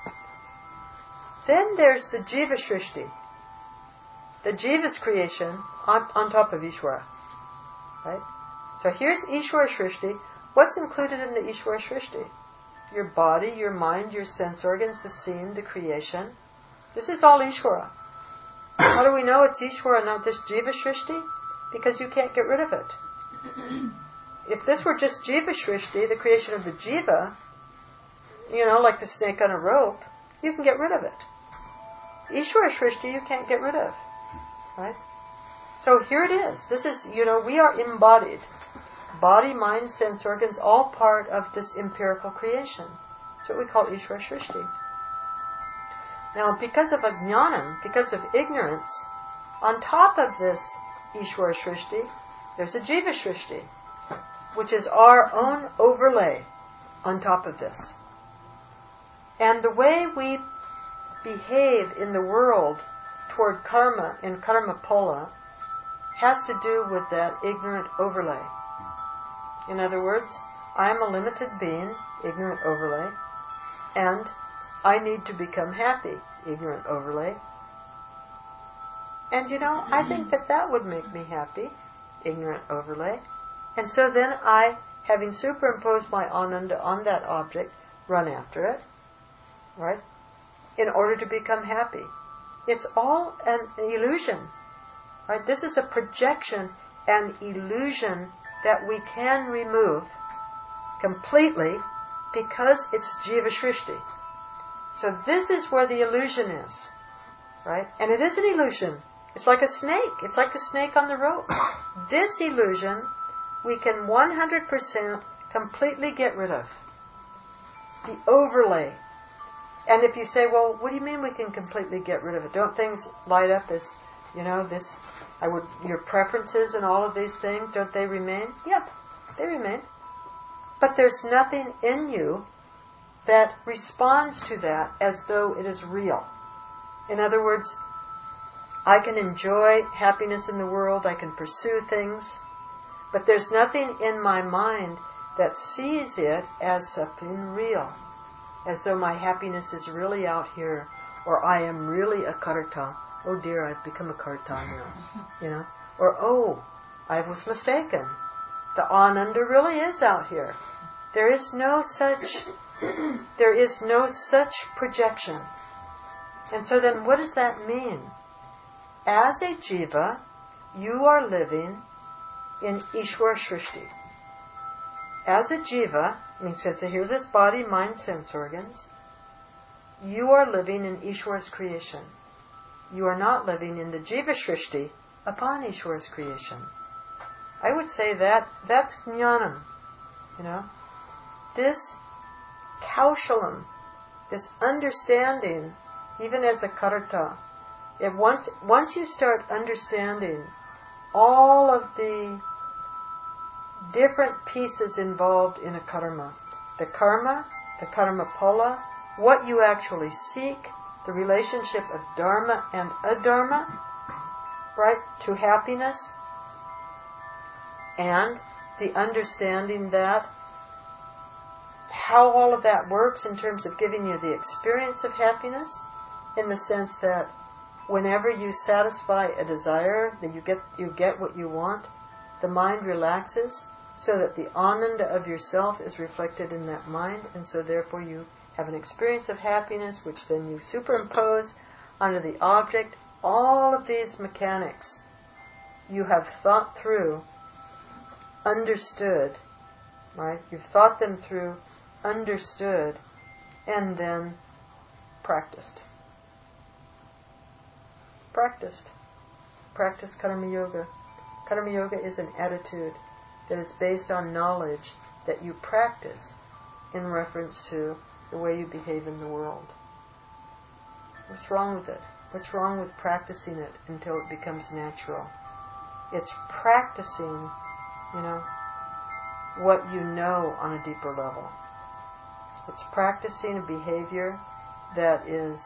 Then there's the Jiva Shrishti, the Jiva's creation on, on top of Ishvara. Right? So here's Ishvara Shrishti. What's included in the Ishvara Shrishti? Your body, your mind, your sense organs, the scene, the creation. This is all Ishvara. How do we know it's Ishvara, not just Jiva Shrishti? Because you can't get rid of it. If this were just Jiva Shrishti, the creation of the Jiva, you know, like the snake on a rope, you can get rid of it. Ishvara Shrishti you can't get rid of. Right? So here it is. This is, you know, we are embodied. Body, mind, sense organs, all part of this empirical creation. That's what we call Ishvara Shrishti. Now, because of ajnanam, because of ignorance, on top of this Ishvara Shrishti, there's a Jiva Shrishti, which is our own overlay on top of this. And the way we behave in the world toward karma and karma phola has to do with that ignorant overlay. In other words, I am a limited being, ignorant overlay, and I need to become happy, ignorant overlay. And you know, I think that that would make me happy, ignorant overlay. And so then I, having superimposed my ananda on that object, run after it, right, in order to become happy. It's all an illusion, right? This is a projection, an illusion that we can remove completely because it's Jiva Shrishti. So this is where the illusion is, right? And it is an illusion. It's like a snake. It's like the snake on the rope. This illusion we can one hundred percent completely get rid of. The overlay. And if you say, well, what do you mean we can completely get rid of it? Don't things light up as, you know, this, I would, your preferences and all of these things, don't they remain? Yeah, they remain. But there's nothing in you that responds to that as though it is real. In other words, I can enjoy happiness in the world, I can pursue things, but there's nothing in my mind that sees it as something real, as though my happiness is really out here, or I am really a karta. Oh dear, I've become a karta now. You know? Or, oh, I was mistaken. The ananda really is out here. There is no such, there is no such projection. And so then what does that mean? As a jiva, you are living in Ishvara Shrishti. As a jiva, and he says, so here's this body, mind, sense organs. You are living in Ishvara's creation. You are not living in the Jiva Shrishti upon Ishvara's creation. I would say that that's jnanam. You know, this kaushalam, this understanding, even as a karta. If once once you start understanding all of the different pieces involved in a karma, the karma, the karma phola, what you actually seek, the relationship of dharma and adharma, right, to happiness, and the understanding that how all of that works in terms of giving you the experience of happiness, in the sense that whenever you satisfy a desire, that you get you get what you want, the mind relaxes so that the ananda of yourself is reflected in that mind, and so therefore you have an experience of happiness which then you superimpose onto the object. All of these mechanics you have thought through, understood, right? You've thought them through, understood, and then practiced. Practiced. Practice karma yoga. Karma yoga is an attitude that is based on knowledge that you practice in reference to the way you behave in the world. What's wrong with it? What's wrong with practicing it until it becomes natural? It's practicing, you know, what you know on a deeper level. It's practicing a behavior that is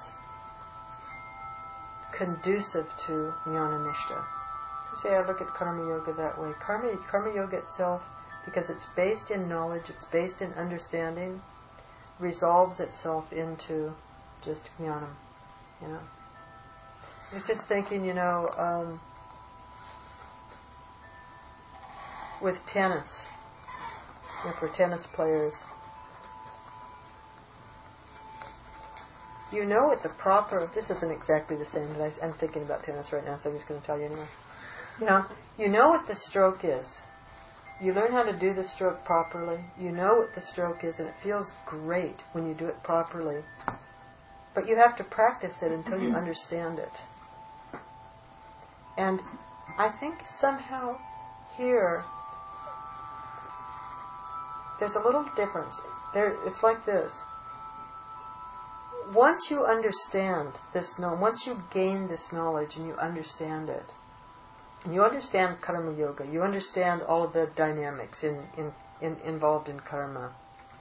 conducive to jnana nishta. So say I look at karma yoga that way. Karma, karma yoga itself, because it's based in knowledge, it's based in understanding, resolves itself into just jnanam, you know. I was just thinking, you know, um, with tennis, you know, for tennis players, you know at the proper, this isn't exactly the same, but I, I'm thinking about tennis right now, so I'm just going to tell you anyway. You know, you know what the stroke is. You learn how to do the stroke properly. You know what the stroke is, and it feels great when you do it properly. But you have to practice it until you understand it. And I think somehow here, there's a little difference. There, it's like this. Once you understand this, once you gain this knowledge and you understand it, and you understand karma yoga, you understand all of the dynamics in, in, in, involved in karma,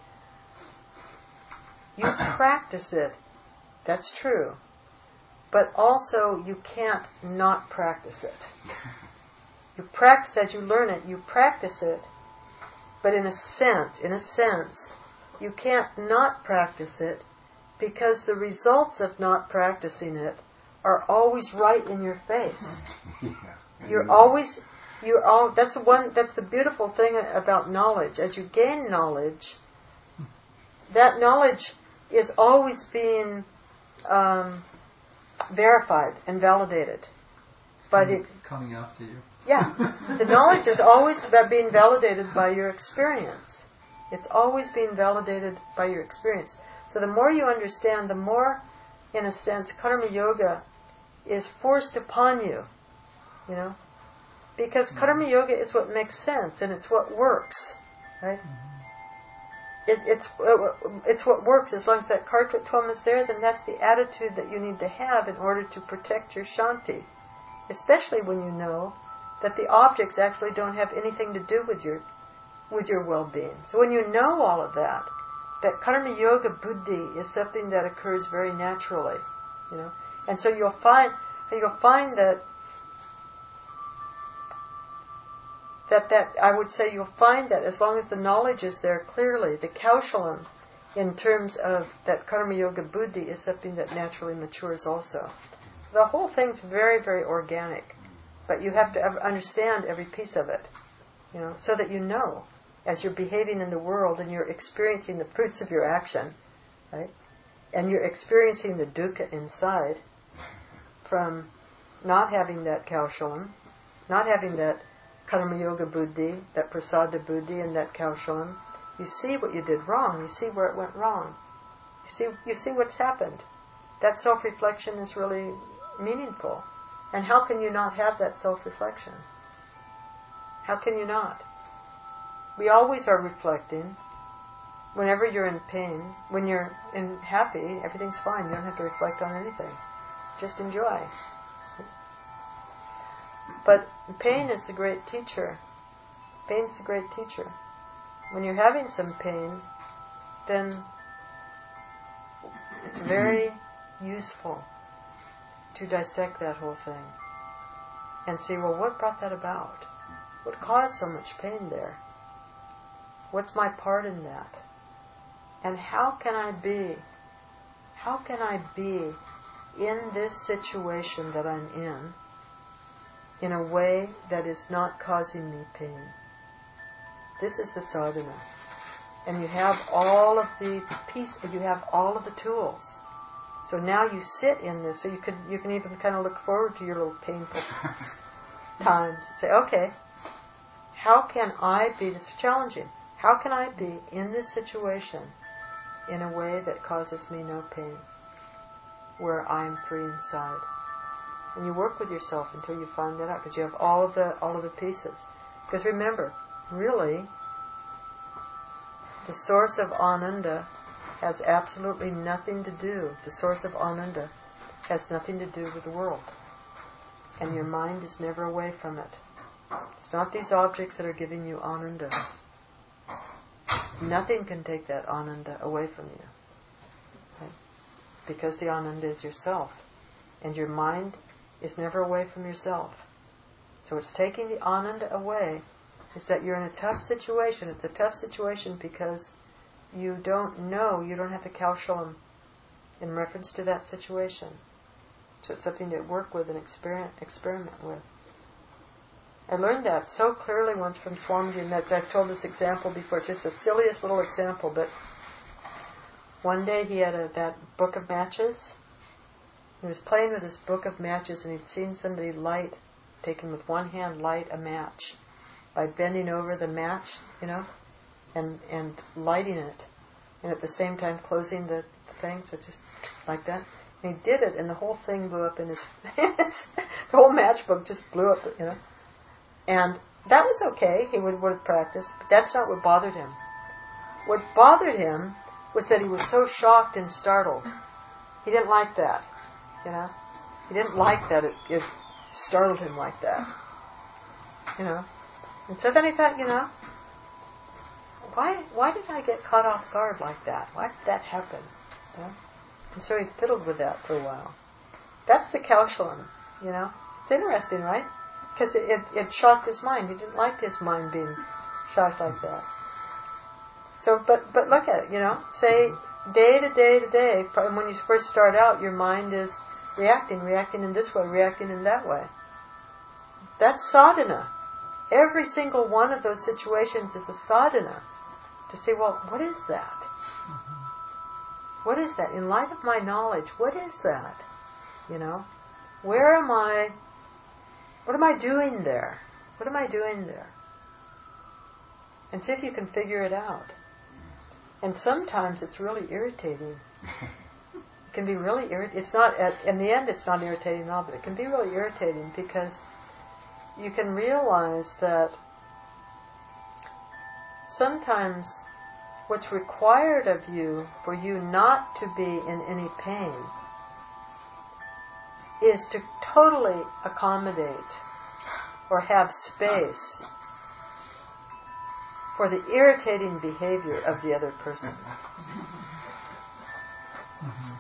you practice it, that's true, but also you can't not practice it. You practice, as you learn it, you practice it, but in a sense, in a sense, you can't not practice it, because the results of not practicing it are always right in your face. Yeah. You're always, you're all. That's the one. That's the beautiful thing about knowledge. As you gain knowledge, that knowledge is always being um, verified and validated by the coming after you. Yeah, the knowledge is always about being validated by your experience. It's always being validated by your experience. So the more you understand, the more, in a sense, karma yoga is forced upon you. You know, because mm-hmm. karma yoga is what makes sense and it's what works, right? Mm-hmm. It, it's uh, it's what works. As long as that kartritvam is there, then that's the attitude that you need to have in order to protect your shanti, especially when you know that the objects actually don't have anything to do with your with your well-being. So when you know all of that, that karma yoga buddhi is something that occurs very naturally, you know, and so you'll find you'll find that. That, that I would say you'll find that as long as the knowledge is there clearly, the kaushalam in terms of that karma yoga buddhi is something that naturally matures also. The whole thing's very, very organic, but you have to understand every piece of it, you know, so that you know as you're behaving in the world and you're experiencing the fruits of your action, right? And you're experiencing the dukkha inside from not having that kaushalam, not having that karma yoga buddhi, that prasada buddhi and that kaushalam, you see what you did wrong, you see where it went wrong. You see you see what's happened. That self-reflection is really meaningful. And how can you not have that self-reflection? How can you not? We always are reflecting. Whenever you're in pain, when you're in happy, everything's fine. You don't have to reflect on anything. Just enjoy. But pain is the great teacher. Pain's the great teacher. When you're having some pain, then it's very useful to dissect that whole thing and see, well, what brought that about? What caused so much pain there? What's my part in that? And how can I be, how can I be in this situation that I'm in in a way that is not causing me pain? This is the sadhana. And you have all of the piece, you have all of the tools. So now you sit in this, so you can you can even kind of look forward to your little painful times. Say, okay, how can I be, this is challenging, how can I be in this situation in a way that causes me no pain, where I am free inside? And you work with yourself until you find that out, because you have all of the all of the pieces. Because remember, really, the source of ananda has absolutely nothing to do. The source of ananda has nothing to do with the world, and your mind is never away from it. It's not these objects that are giving you ananda. Nothing can take that ananda away from you, right? Because the ananda is yourself, and your mind is never away from yourself. So what's taking the ananda away is that you're in a tough situation. It's a tough situation because you don't know, you don't have the Kaushalam in reference to that situation. So it's something to work with and experiment, experiment with. I learned that so clearly once from Swamiji, and that I've told this example before. It's just the silliest little example, but one day he had a, that book of matches. He was playing with his book of matches, and he'd seen somebody light, taken with one hand, light a match by bending over the match, you know, and and lighting it, and at the same time closing the, the thing, so just like that. And he did it, and the whole thing blew up in his hands. The whole matchbook just blew up, you know. And that was okay. He would would have practiced, but that's not what bothered him. What bothered him was that he was so shocked and startled. He didn't like that, you know. He didn't like that it, it startled him like that, you know. And so then he thought, you know, why why did I get caught off guard like that? Why did that happen? You know? And so he fiddled with that for a while. That's the Kaushalam, you know. It's interesting, right? Because it, it, it shocked his mind. He didn't like his mind being shocked like that. So, but but look at it, you know. Say, day to day to day, when you first start out, your mind is reacting, reacting in this way, reacting in that way. That's sadhana. Every single one of those situations is a sadhana. To say, well, what is that? Mm-hmm. What is that? In light of my knowledge, what is that? You know? Where am I? What am I doing there? What am I doing there? And see if you can figure it out. And sometimes it's really irritating. It can be really irritating. It's not, at, in the end it's not irritating at all, but it can be really irritating because you can realize that sometimes what's required of you for you not to be in any pain is to totally accommodate or have space for the irritating behavior of the other person. Mm-hmm.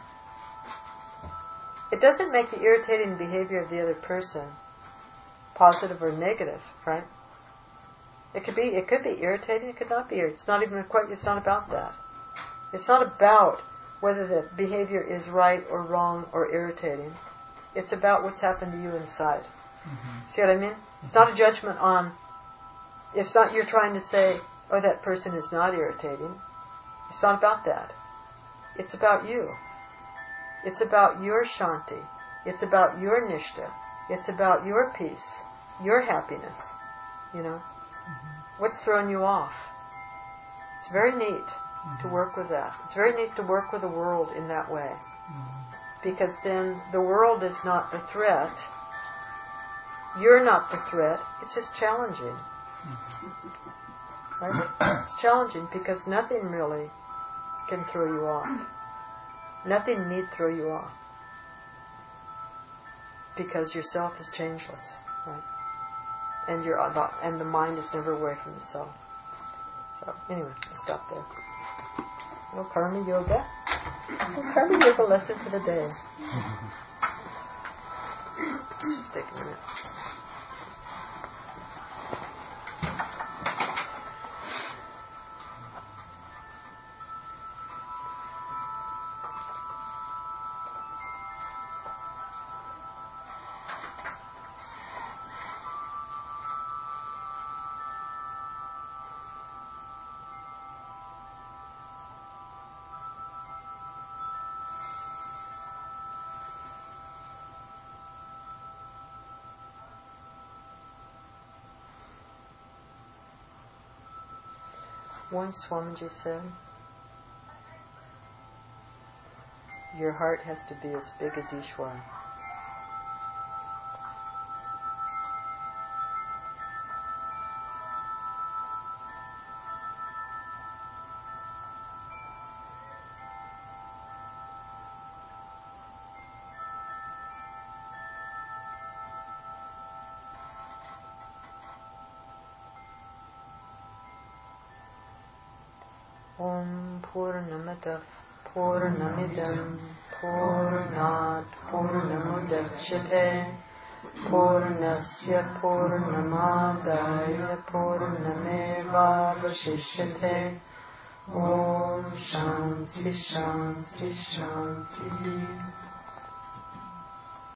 It doesn't make the irritating behavior of the other person positive or negative, right? It could be, it could be irritating, it could not be irritating. It's not even quite, it's not about that. It's not about whether the behavior is right or wrong or irritating. It's about what's happened to you inside. Mm-hmm. See what I mean? It's not a judgment on, it's not you're trying to say, oh, that person is not irritating. It's not about that. It's about you. It's about your shanti. It's about your nishta. It's about your peace, your happiness. You know? Mm-hmm. What's thrown you off? It's very neat mm-hmm. to work with that. It's very neat to work with the world in that way. Mm-hmm. Because then the world is not the threat. You're not the threat. It's just challenging. Mm-hmm. Right? It's challenging because nothing really can throw you off. Nothing need throw you off. Because yourself is changeless, right? And you're and the mind is never away from the self. So anyway, I'll stop there. No karma yoga. No karma yoga lesson for the day. Just take a minute. Once Swamiji said, your heart has to be as big as Ishwara. Om Purnamadav Purnamidam Purnat Purnamudachyate Purnasya Purnamadaya Purnameva Vashishyate Om Shanti Shanti Shanti.